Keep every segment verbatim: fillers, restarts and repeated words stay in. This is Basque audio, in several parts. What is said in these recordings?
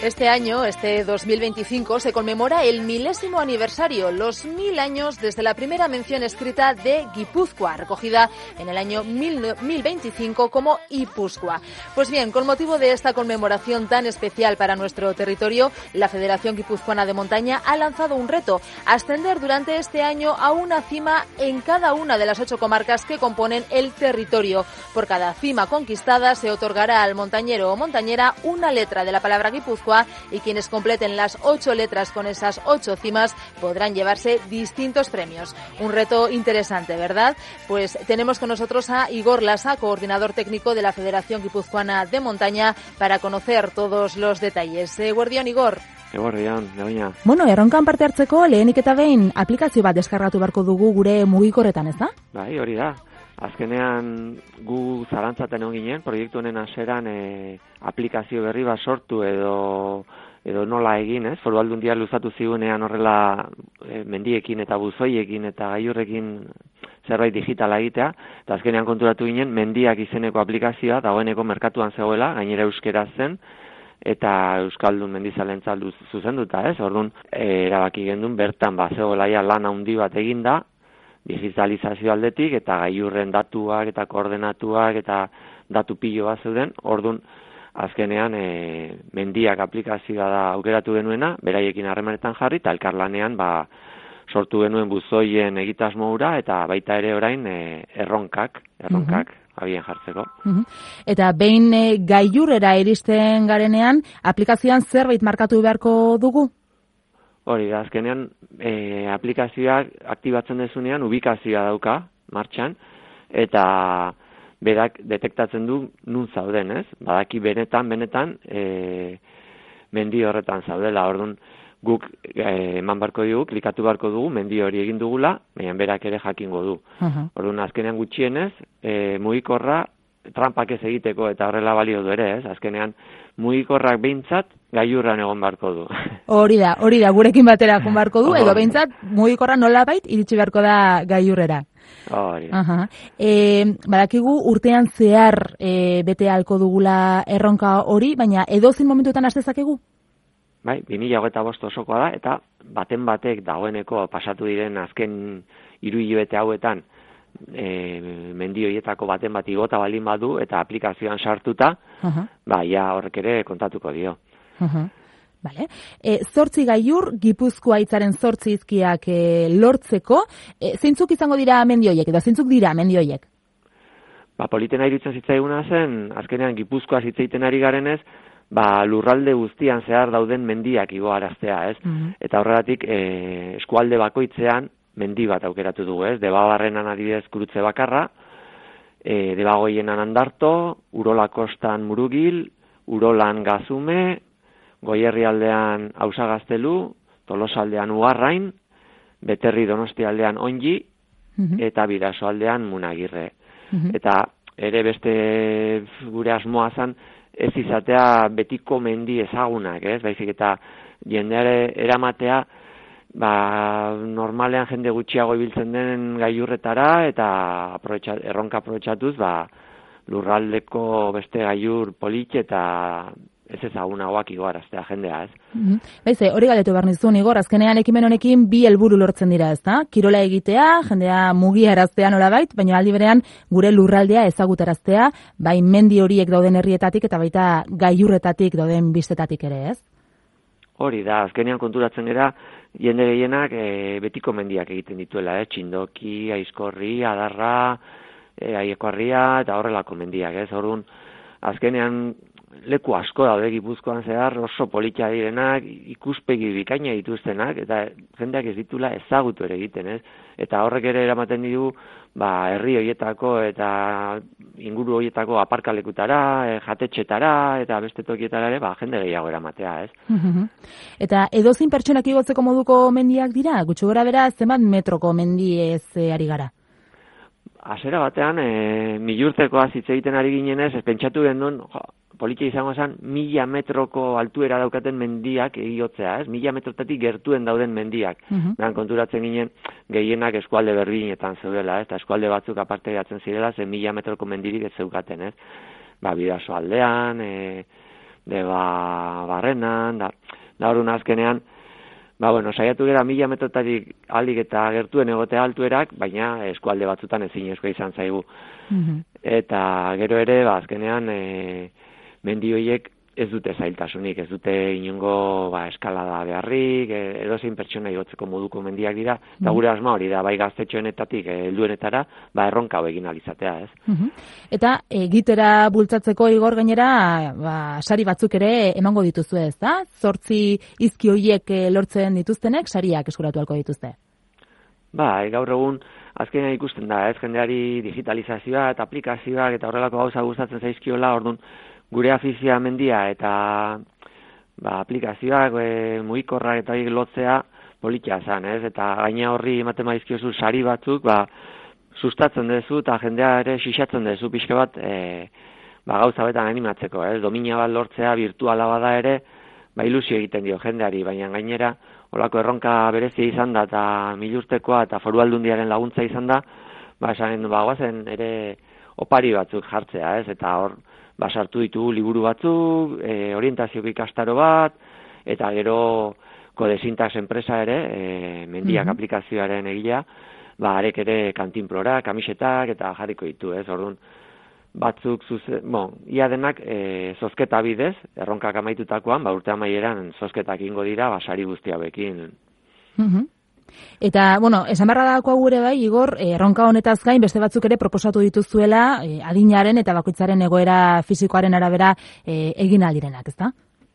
Este año, este dos mil veinticinco, se conmemora el milésimo aniversario, los mil años desde la primera mención escrita de Guipúzcoa, recogida en el año mil veinticinco como Ipúzcoa. Pues bien, con motivo de esta conmemoración tan especial para nuestro territorio, la Federación Guipuzcoana de Montaña ha lanzado un reto: ascender durante este año a una cima en cada una de las ocho comarcas que componen el territorio. Por cada cima conquistada se otorgará al montañero o montañera una letra de la palabra Guipúzcoa, y quienes completen las ocho letras con esas ocho cimas podrán llevarse distintos premios. Un reto interesante, ¿verdad? Pues tenemos con nosotros a Igor Lasa, coordinador técnico de la Federación Guipuzcoana de Montaña, para conocer todos los detalles. Eguerdion, Igor. Eguerdion, Begoña. Bueno, erronkan parte hartzeko lehenik eta behin aplikazio bat deskargatu beharko dugu gure mugikorretan, ez da? Bai, hori da. Azkenean gu zarantzaten egon ginen, proiektu honen hasieran e, aplikazio berri bat sortu edo edo nola egin, ez? Foru Aldundia luzatu zigunean horrela e, mendiekin eta buzoiekin eta gailurrekin zerbait digitala egitea, eta azkenean konturatu ginen mendiak izeneko aplikazioa dagoeneko merkatuan zegoela, gainera euskera zen, eta euskaldun mendizalentzat zuzenduta, ez? Orduan, e, erabaki gendun bertan ba zegoela ja lan handi bat eginda, digitalizazio aldetik eta gailurren datuak eta koordenatuak eta datu pilo bat zeuden. Orduan, azkenean e, mendiak aplikazioa da aukeratu genuena, beraiekin harremanetan jarri eta elkarlanean ba sortu genuen buzoien egitasmo hura eta baita ere orain e, erronkak, erronkak uh-huh. abien jartzeko. Uh-huh. Eta behin e, gailurrera iristen garenean, aplikazioan zerbait markatu beharko dugu? Hori da, azkenean e, aplikazioak aktibatzen dezunean ubikazioa dauka martxan, eta berak detektatzen du nun zauden, ez? Badaki benetan, benetan, e, mendi horretan zaudela. Orduan, guk e, eman barko dugu, klikatu barko dugu, mendi hori egin dugula, baina berak ere jakingo du. Uh-huh. Orduan, azkenean gutxienez, e, mugikorra trampak ez egiteko eta horrela balio du ere, ez? Azkenean, mugikorrak behintzat gailurran egon barko du. Hori da, hori da, gurekin batera egon barko du, edo behintzat mugikorra nolabait iritsi beharko da gailurrera. Hori da. Uh-huh. E, badakigu urtean zehar e, bete halko dugula erronka hori, baina edozin momentuetan has dezakegu? Bai, bi mila hogeita bost osokoa da, eta baten batek dagoeneko pasatu diren azken hiru hilabete hauetan e, mendi horietako baten bat igota balin badu eta aplikazioan sartuta, uh-huh. ba, ja horrek ere kontatuko dio. Uh-huh. Vale. E, zortzi gailur, Gipuzkoa hitzaren zortzi hizkiak e, lortzeko, e, zeintzuk izango dira mendi horiek, edo zeintzuk dira mendi horiek? Ba, politena iruditzen zitzaiguna zen, azkenean Gipuzkoa zitzaiten ari garenez, ba, lurralde guztian zehar dauden mendiak igoaraztea, ez? Uh-huh. Eta horregatik, e, eskualde bakoitzean mendi bat aukeratu dugu, ez? Debabarrenan adibidez Kurutze Bakarra, e, Debagoienan Andarto, Urola Kostan Murugil, Urolan Gazume, Goierrialdean Ausagaztelu, Tolosaldean Ugarrain, Beterri Donostialdean Ongi, uh-huh. eta Bidasoaldean Munagirre. Uh-huh. Eta ere beste gure asmoa zen ez izatea betiko mendi ezagunak, ez? Baizik eta jendeare eramatea ba, normalean jende gutxiago ibiltzen den gailurretara eta erronka aprobetxatuz ba, lurraldeko beste gailur polit eta ez ezagunagoak igoaraztea jendea, ez? Mm-hmm. Baize, hori galdetu behar nizun, Igor, azkenean ekimen honekin bi helburu lortzen dira, ez da? Kirola egitea, jendea mugiaraztea nolabait, baina aldi berean gure lurraldea ezagutaraztea, bai mendi horiek dauden herrietatik eta baita gailurretatik dauden bistetatik ere, ez? Hori da, azkenean konturatzen gara, jende gehienak e, betiko mendiak egiten dituela, eh? Txindoki, Aizkorri, Adarra, e, Aiekoarria eta horrelako mendiak, ez? Orduan, azkenean leku asko daude Gipuzkoan zehar oso politia direnak, ikuspegi bikaina dituztenak, eta jendeak ez ditula ezagutu ere egiten, ez? Eta horrek ere eramaten ditu, ba, herri horietako eta inguru horietako aparkalekutara, e, jatetxetara, eta beste tokietara ere, ba, jende gehiago eramatea, ez? Eta edozein pertsonak igotzeko moduko mendiak dira? Gutxi gora bera, zenbat metroko mendi ez e, ari gara? Hasiera batean, e, milurtekoa hitz egiten ari ginenez, ez pentsatu gendun, jo, politia izango zen, mila metroko altuera daukaten mendiak egigotzea, ez? Mila metrotatik gertuen dauden mendiak. Uh-huh. Beran konturatzen ginen, gehienak eskualde berdinetan zeudela, ez? Eta eskualde batzuk aparte gatzen zirela, ze mila metroko mendirik ez zeukaten, ez? Ba, Bidasoaldean, e, deba barrenan, da, da orduan azkenean, ba, bueno, saiatu gara mila metrotarik alik eta gertuen egote altuerak, baina eskualde batzutan ezinezko izan zaigu. Mm-hmm. Eta gero ere, ba, azkenean, e, mendi horiek ez dute zailtasunik, ez dute inongo ba, eskalada beharrik, edozein pertsona igotzeko moduko mendiak dira, eta mm-hmm. gure asma hori da, bai gaztetxoenetatik, helduenetara, ba, erronka hau egin alizatea, ez? Mm-hmm. Eta egitera bultzatzeko Igor gainera, ba, sari batzuk ere emango dituzu ez, da? Zortzi izki horiek lortzen dituztenek, sariak eskuratu halko dituzte? Ba, gaur egun, azkenean ikusten da, ez jendeari digitalizazioa eta aplikazioak eta horrelako gauza gustatzen zaizkiola, orduan, gure afizia mendia eta ba, aplikazioak, e, mugikorrak eta horiek lotzea politia zan, ez? Eta gaina horri ematen badizkiozu sari batzuk, ba, sustatzen dezu eta jendea ere xixatzen dezu pixka bat e, ba, gauza betan animatzeko, ez? Domina bat lortzea virtuala bada ere, ba, ilusio egiten dio jendeari, baina gainera holako erronka berezia izan da eta milurtekoa eta foru aldundiaren laguntza izan da, ba, esanen du, ba, guazen ere opari batzuk jartzea, ez? Eta hor, basartu ditugu liburu batzuk, e, orientazioko ikastaro bat, eta gero Kodesintas enpresa ere, e, mendiak mm-hmm. aplikazioaren egilea, ba, arek ere kantinplora, kamisetak, eta jarriko ditu, ez, orduan, batzuk zuze, bon, ia denak e, zozketa bidez, erronkak amaitutakoan, ba, urte amaieran zozketak ingo dira, basari guzti hauekin. Mm-hmm. Eta, bueno, esan barra dagoa gure bai, Igor, erronka honetaz gain, beste batzuk ere proposatu dituzuela, eh, adinaren eta bakoitzaren egoera fisikoaren arabera eh, egin aldirenak, ezta?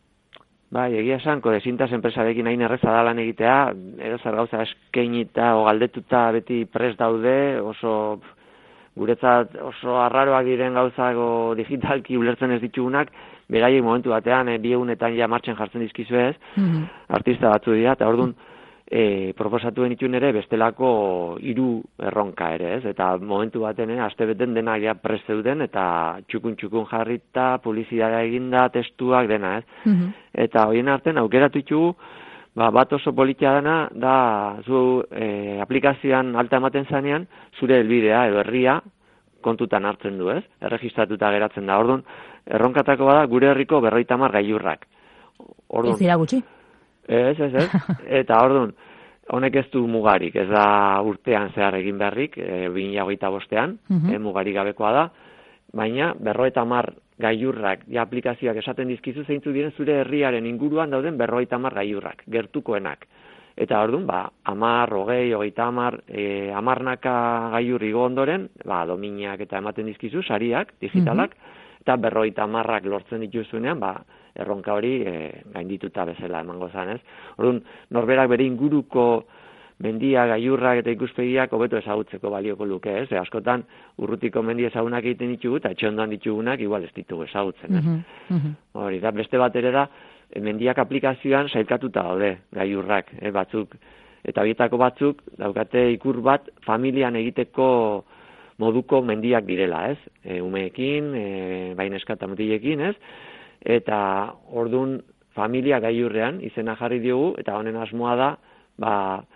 Bai, egia esan, Kodesintas enpresarekin hain erreza da lan egitea, edo zer gauza eskeinita o galdetuta beti prest daude, oso guretzat oso arraroak diren gauzako digitalki ulertzen ez ditugunak, beraiek momentu batean, e, bi egunetan ja martxen jartzen dizkizu ez, mm-hmm. artista batzu dira, eta orduan, E, proposatu benituen ere bestelako hiru erronka ere, ez? Eta momentu baten, eh, aste beten denak ja prest zeuden eta txukun-txukun jarrita, publizitatea eginda, testuak dena, ez? Mm-hmm. Eta horien artean aukeratu ditugu, ba, bat oso politia dena, da zu e, aplikazioan alta ematen zanean, zure helbidea edo herria kontutan hartzen du, ez? Erregistratuta geratzen da. Orduan, erronkatako bada gure herriko berrogeita hamar gailurrak. Orduan, ez dira gutxi. Ez, ez, ez. Eta orduan, honek ez du mugarik, ez da urtean zehar egin beharrik, e, bi mila hogeita bostean, uh-huh. e, mugarik gabekoa da, baina berrogeita hamar gailurrak, ja aplikazioak esaten dizkizu zeintzuk diren zure herriaren inguruan dauden berrogeita hamar gailurrak, gertukoenak. Eta orduan, ba, hamar, hogei, hogeita hamar, e, hamarnaka gailur igo ondoren, ba, dominak eta ematen dizkizu, sariak, digitalak, uh-huh. eta berrogeita hamarrak lortzen dituzuenean, ba, erronka hori e, gaindituta bezala emango zan, ez? Orduan, norberak bere inguruko mendia, gailurrak eta ikuspegiak hobeto ezagutzeko balioko luke, ez? E, askotan, urrutiko mendi ezagunak egiten ditugu, eta etxondoan ditugunak igual ez ditugu ezagutzen, ez? Mm-hmm. Hori, da, beste bat ere da, e, mendiak aplikazioan sailkatuta daude, gailurrak, e, batzuk, eta horietako batzuk, daukate ikur bat, familian egiteko moduko mendiak direla, ez? E, umeekin, e, bain eskata mutilekin, ez? Eta ordun familia gailurrean izena jarri diogu, eta honen asmoa da, ba,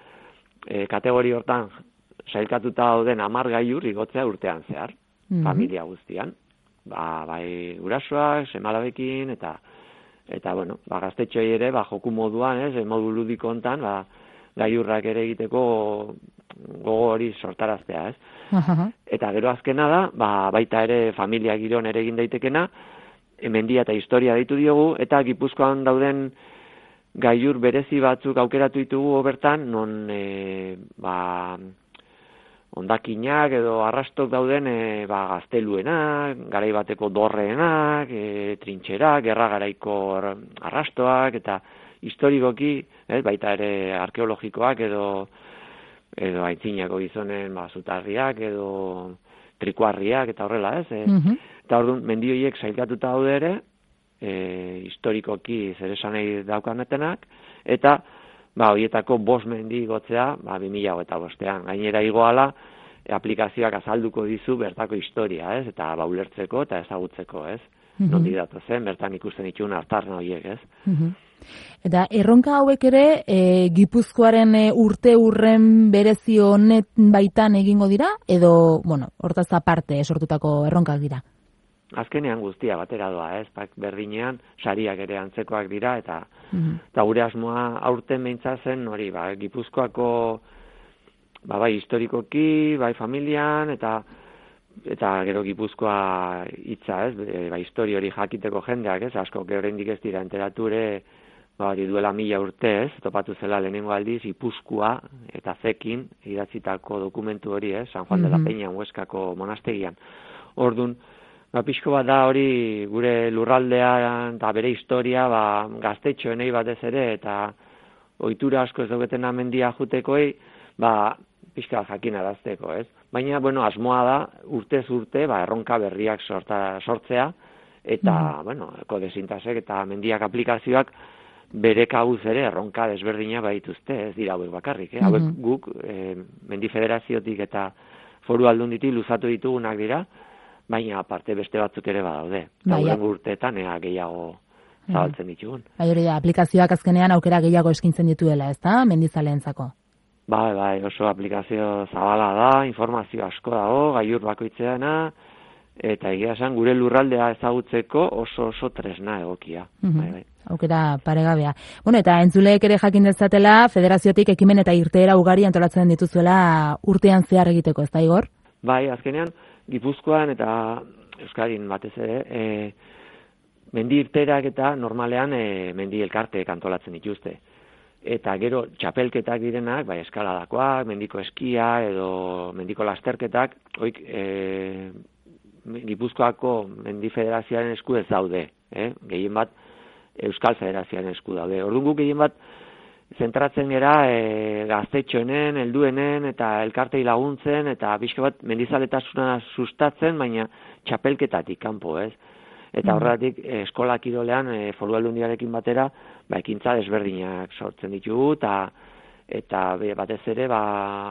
e, kategori hortan sailkatuta dauden hamar gailur igotzea urtean zehar, mm-hmm. familia guztian. Ba, bai gurasoak, semalabekin, eta, eta bueno, ba, gaztetxoi ere, ba, joku moduan, ez, modu ludiko hontan, ba, gailurrak ere egiteko gogo hori sortaraztea, ez. Uh-huh. Eta gero azkena da, ba, baita ere familia giron ere egin daitekena, mendia eta historia deitu diogu, eta Gipuzkoan dauden gailur berezi batzuk aukeratu ditugu bertan, non e, ba, ondakinak edo arrastok dauden e, ba, gazteluenak, garai bateko dorreenak, e, trintxerak, gerra garaiko arrastoak, eta historikoki, ez, baita ere arkeologikoak edo edo aitzinako gizonen ba, zutarriak edo trikuarriak eta horrela, ez? E, mm-hmm. Eta orduan, mendi horiek sailkatuta daude ere, e, historikoki zer esanei daukanetenak, eta ba, horietako bost mendi igotzea, ba, bi mila hogeita bostean. Gainera igoala, e, aplikazioak azalduko dizu bertako historia, ez? Eta ba, ulertzeko eta ezagutzeko, ez? Mm-hmm. Nondi datu zen, bertan ikusten dituen hartarna horiek, ez? Mm-hmm. Eta erronka hauek ere, e, Gipuzkoaren e, urte urren berezi honet baitan egingo dira, edo, bueno, hortaz aparte sortutako erronkak dira? azkenean guztia batera doa, ez? Bak, berdinean, sariak ere antzekoak dira, eta, mm-hmm. eta gure asmoa aurten beintza zen, hori, ba, Gipuzkoako, ba, bai, historikoki, bai, familian, eta eta gero Gipuzkoa hitza, ez? Ba, histori hori jakiteko jendeak, ez? Asko, oraindik ez dira enterature, ba, hori duela mila urte, ez? Topatu zela lehenengo aldiz, Ipuzkoa eta Zekin idatzitako dokumentu hori, ez? San Juan mm-hmm. de la Peña, Huescako monastegian. Ordun, ba, pixko bat da hori gure lurraldean eta bere historia, ba, gaztetxoenei batez ere, eta ohitura asko ez dauketena mendia jutekoei, ba, pixka jakinarazteko, ez? Baina, bueno, asmoa da, urtez urte, ba, erronka berriak sorta, sortzea, eta, mm. bueno, kodesintasek eta mendiak aplikazioak bere kabuz ere erronka desberdina baituzte, ez dira hauek bakarrik, eh? Hauek mm-hmm. guk, eh, Mendi Federaziotik eta Foru Aldunditik luzatu ditugunak dira, baina aparte beste batzuk ere badaude. Eta hurrengo urteetan ea gehiago zabaltzen ditugun. Bai, hori da, aplikazioak azkenean aukera gehiago eskintzen dituela, ez da, mendizaleentzako? Bai, bai, oso aplikazio zabala da, informazio asko dago, gailur bakoitzeana, eta egia esan gure lurraldea ezagutzeko oso oso tresna egokia. Mm-hmm. Bai, bai. Aukera paregabea. Bueno, eta entzuleek ere jakin dezatela, federaziotik ekimen eta irteera ugari antolatzen dituzuela urtean zehar egiteko, ez da, Igor? Bai, azkenean, Gipuzkoan eta Euskadin batez ere, e, mendi irteerak eta normalean e, mendi elkarteek antolatzen dituzte. Eta gero txapelketak direnak, bai, eskaladakoak, mendiko eskia edo mendiko lasterketak, oik, e, Gipuzkoako Mendi Federazioaren esku ez daude, eh? Gehien bat Euskal Federazioaren esku daude. Orduan guk gehien bat zentratzen gera e, gaztetxoenen, helduenen eta elkartei laguntzen eta pixka bat mendizaletasuna sustatzen, baina txapelketatik kanpo, ez? Eta horregatik eskola kirolean e, Foru Aldundiarekin batera ba, ekintza desberdinak sortzen ditugu eta eta batez ere ba,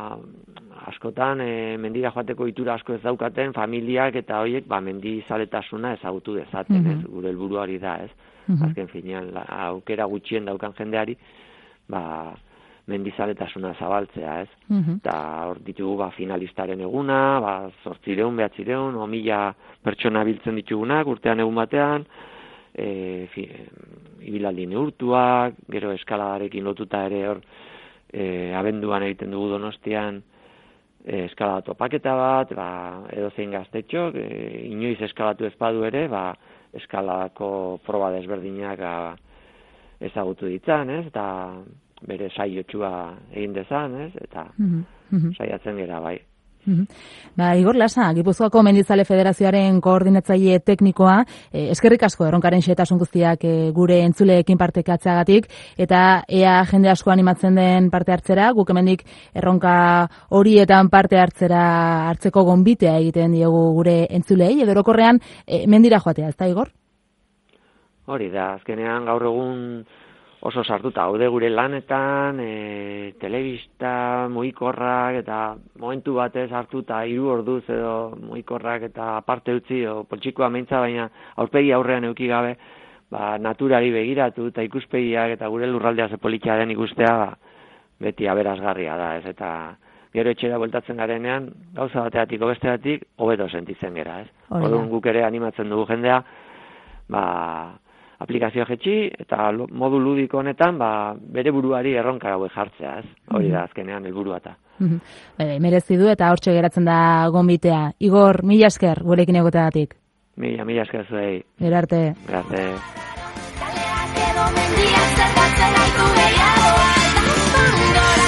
askotan e, mendira joateko ohitura asko ez daukaten familiak eta horiek ba, mendizaletasuna ezagutu dezaten, mm-hmm. ez? Gure helburua hori da, ez? Mm-hmm. Azken finean, la, aukera gutxien daukan jendeari ba, mendizaletasuna zabaltzea, ez? Mm-hmm. Eta hor ditugu ba, finalistaren eguna, ba, zortzireun, behatzireun, o mila pertsona biltzen ditugunak, urtean egun batean, e, fi, ibilaldi neurtuak, gero eskaladarekin lotuta ere hor, e, abenduan egiten dugu Donostian, e, eskalada topaketa bat, ba, edo zein gaztetxok, e, inoiz eskalatu ezpadu ere, ba, eskaladako proba desberdinak a, ezagutu ditzan, ez? Eta bere saiotxua egin dezan, ez? Eta mm-hmm. saiatzen gera, bai. Mm-hmm. Ba, Igor Lasa, Gipuzkoako Mendizale Federazioaren koordinatzaile teknikoa, eh, eskerrik asko erronkaren xehetasun guztiak eh, gure entzuleekin partekatzeagatik, eta ea jende asko animatzen den parte hartzera, guk hemendik erronka horietan parte hartzera hartzeko gonbitea egiten diegu gure entzulei, edo orokorrean eh, mendira joatea, ez da, Igor? Hori da, azkenean gaur egun oso sartuta gaude gure lanetan, e, telebista, mugikorrak, eta momentu batez hartuta hiru orduz edo mugikorrak eta aparte utzi, o poltsikoa meintza, baina aurpegi aurrean eduki gabe, ba, naturari begiratu eta ikuspegiak eta gure lurraldea ze politia den ikustea, ba, beti aberasgarria da, ez? Eta gero etxera bueltatzen garenean, gauza bateatik, besteatik, hobeto sentitzen gera, ez? Orduan guk ere animatzen dugu jendea, ba, aplikazioa jetxi, eta modu ludiko honetan, ba, bere buruari erronka hauek jartzea, ez? Hori da, azkenean, helburua eta. Mm-hmm. Merezi du, eta hortxe geratzen da gonbitea. Igor, mila esker, gurekin egoteagatik. Mila, mila esker zuei. Berarte. Berarte. Kaleak edo mendiak zergatzen aitu gehiago,